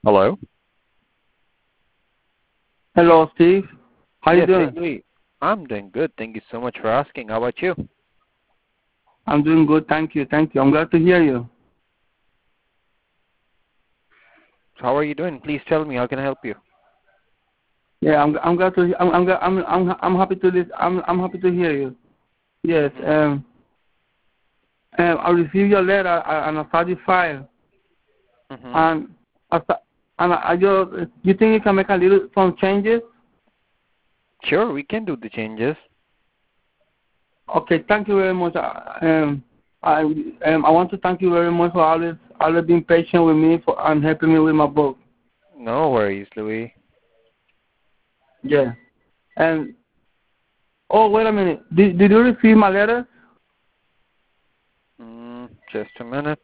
Hello? Hello, Steve. How you Yes, hey doing? Louis. I'm doing good. Thank you so much for asking. How about you? I'm doing good. Thank you. Thank you. I'm glad to hear you. How are you doing? Please tell me. How can I help you? Yeah, I'm glad to. I'm happy to listen. I'm happy to hear you. Yes. Mm-hmm. I received your letter and I saw the file Mm-hmm. and I just. You think you can make some changes? Sure, we can do the changes. Okay. Thank you very much. I want to thank you very much for always being patient with me and helping me with my book. No worries, Louis. Yeah. And oh, wait a minute. Did you receive my letter? Just a minute.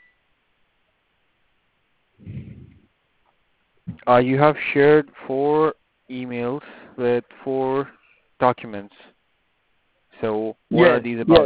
You have shared 4 emails with 4 documents. So, what are Yes. these Yes. about?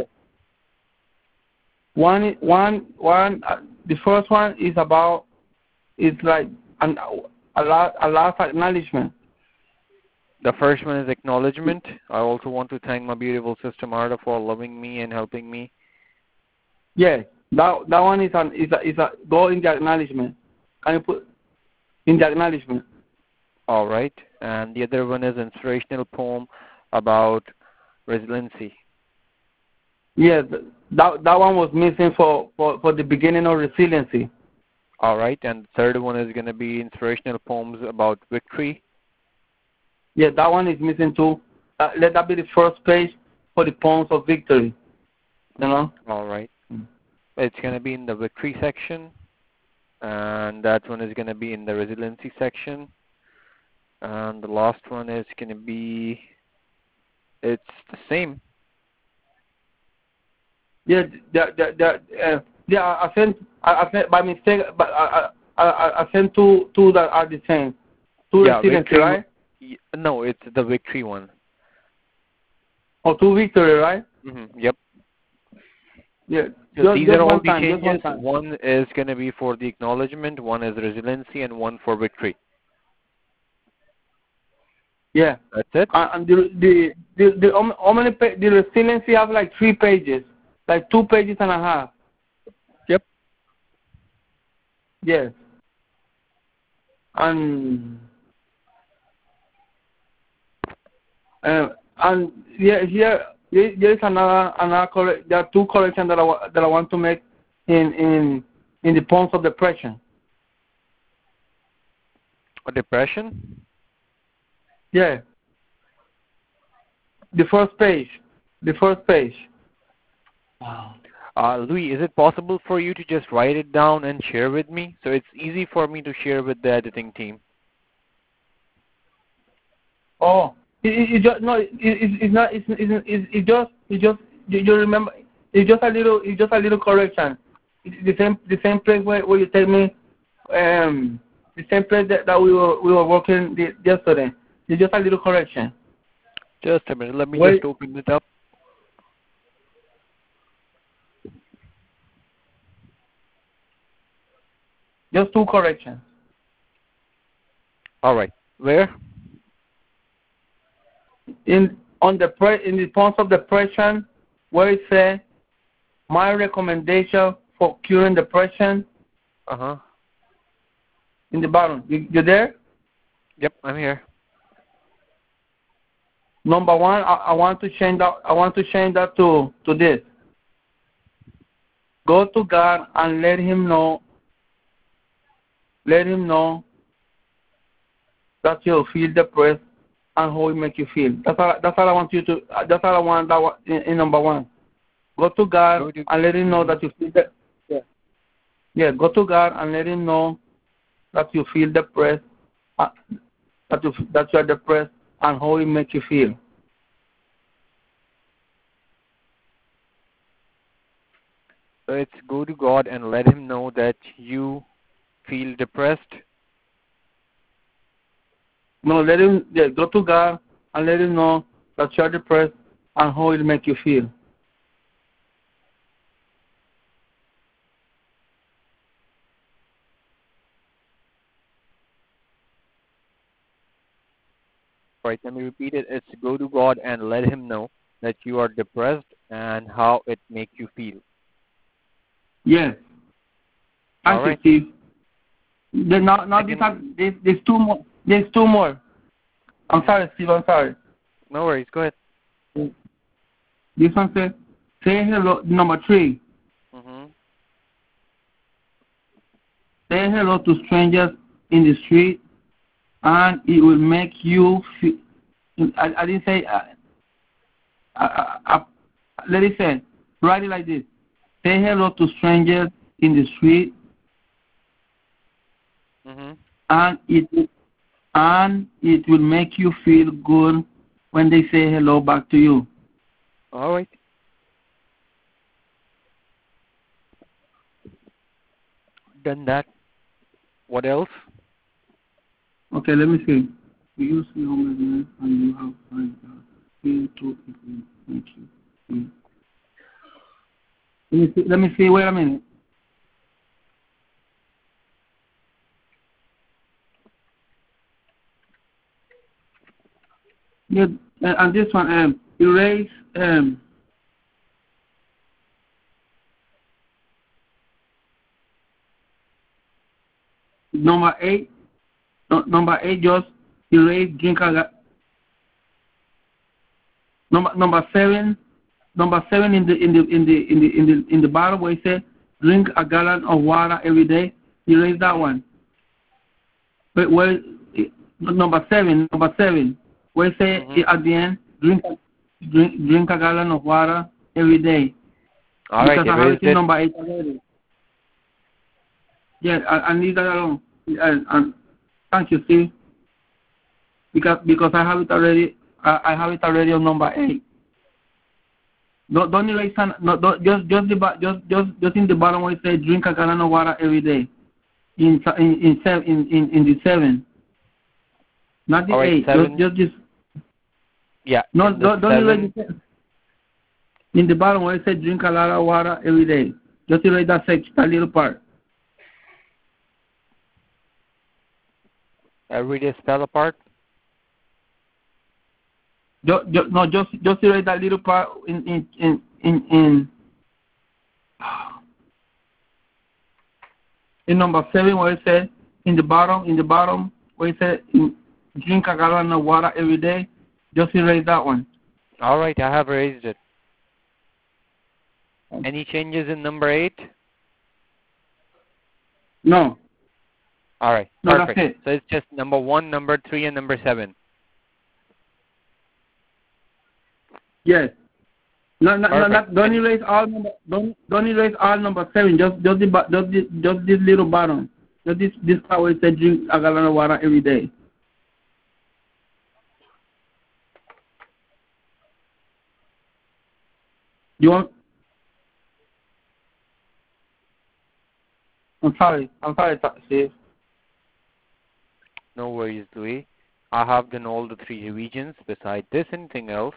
One. The first one is about. It's like a last acknowledgement. The first one is acknowledgement. I also want to thank my beautiful sister Marta for loving me and helping me. Yes. That one is a go in the acknowledgement. Can you put in the acknowledgement? All right. And the other one is inspirational poem about resiliency. Yes. That one was missing for the beginning of resiliency. All right. And the third one is going to be inspirational poems about victory. Yeah, that one is missing too. Let that be the first page for the poems of victory. You know. All right. It's going to be in the victory section. And that one is going to be in the resiliency section. And the last one is going to be, it's the same. Yeah, I sent by mistake, but I sent two that are the same. Two Yeah, resiliency, victory. right? No, it's the victory one. Or two victory, right? Yep. Yeah, So these are just all one the time, just one changes. time. One is going to be for the acknowledgement, one is resiliency, and one for victory. Yeah, That's it? and how many the resiliency have like 3 pages, like 2 pages and a half. Yep. Yes, and and yeah, there is another correct. There are 2 corrections that I want to make in the points of depression. Depression? Yeah, the first page. The first page. Wow. Louis, is it possible for you to just write it down and share with me? So it's easy for me to share with the editing team. Oh, it just no. It's not. It's just. You remember? It's just a little. It's just a little correction. It's the same place where you tell me. The same place that we were working yesterday. It's just a little correction. Just a minute. Let me Wait, just open it up. just 2 corrections. All right. Where? In the points of depression, where it says my recommendation for curing depression Uh-huh. in the bottom. You there? Yep, I'm here. Number 1, I want to change that. I want to change that to this. Go to God and let Him know. Let Him know that you feel depressed and how it make you feel. That's all I want you to. That's all I want. In number 1. Go to God Go to. and let Him know Mm-hmm. that you feel that. Yeah. Yeah. Go to God and let Him know that you feel depressed. That you are depressed and how it make you feel. So it's go to God and let Him know that you feel depressed. No, let Him. Yeah. Go to God and let Him know that you are depressed and how it make you feel. Right, let me repeat it. It's go to God and let Him know that you are depressed and how it makes you feel. Yes. All Thank you, right. Steve. Now there's two more. There's two more. I'm sorry, Steve. I'm sorry. No worries. Go ahead. This one says, say hello. Number 3. Mhm. Say hello to strangers in the street, and it will make you feel. I didn't say. Let it say. Write it like this. Say hello to strangers in the street, Mhm. and it will make you feel good when they say hello back to you. All right. Done that. What else? Okay, let me see. You see homelessness and you have find feel two people. Thank you. Let me see. Wait a minute. Yeah, and this one, erase number 8. Number 8, just erase drink a number 7. Number 7 in the bottom where it says drink a gallon of water every day. Erase that one. But where number 7, where it say at the end drink a gallon of water every day. All right. Because I have Erased it in it. number 8 already. Yeah, I need that alone. And thank you, Steve. Because I have it already. I have it already on number 8. Don't erase no, just in the bottom where it says drink a gallon of water every day. In the 7, not the All right. 8. 7. Just this. Yeah. No, In the don't erase 7. the 7. In the bottom where it says drink a lot of water every day. Just erase that section, that little part. Every day spell apart. Just erase that little part in number 7 where it says in the bottom where it says drink a gallon of water every day. Just erase that one. All right. I have erased it. Any changes in number 8? No. All right. No, Perfect. that's it. So it's just number 1, number 3, and number 7. Yes. No, Perfect. don't erase all number. Don't erase all number 7. Just this little bottom. Just this part where it says drink a gallon of water every day. You want? I'm sorry, Steve. No worries, Louis. I have done all the 3 regions. Beside this, anything else?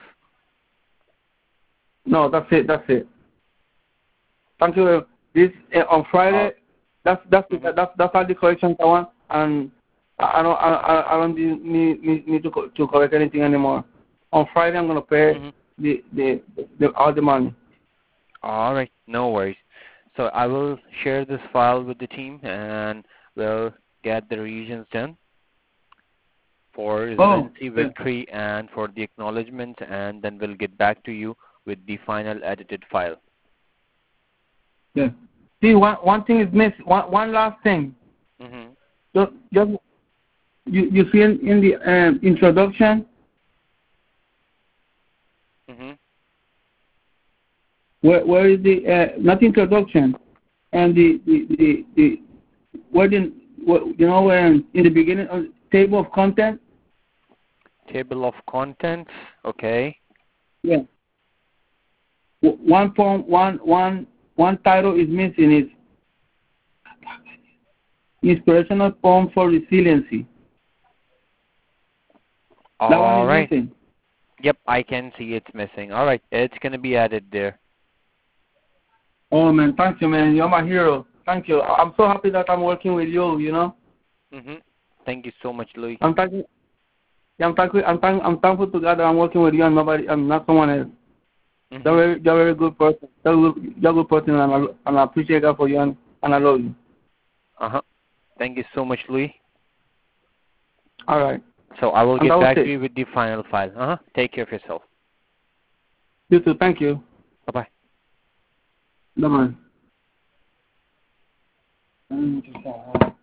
No, that's it. Thank you. This on Friday. That's all the corrections I want, and I don't need to correct anything anymore. On Friday, I'm gonna pay the all the money. All right. No worries. So I will share this file with the team, and we'll get the regions done for residency, victory, and for the acknowledgement, and then we'll get back to you with the final edited file. Yeah. See, one thing is missing. One last thing. Just you see in the introduction. Where is the not introduction, and the where in the beginning of table of content. Table of contents. Okay. Yeah. One title is missing. Is inspirational poem for resiliency. That one is missing. Yep, I can see it's missing. All right, it's gonna be added there. Oh man, thank you, man. You're my hero. Thank you. I'm so happy that I'm working with you. You know. Thank you so much, Louis. I'm thanking. I'm thankful to God that I'm working with you and nobody, and not someone else. Mm-hmm. You're a very good person. You're a good person, and I appreciate God for you, and I love you. Thank you so much, Louis. All right. So I will And get that was back it. to you with the final file. Take care of yourself. You too. Thank you. Bye-bye. Bye-bye.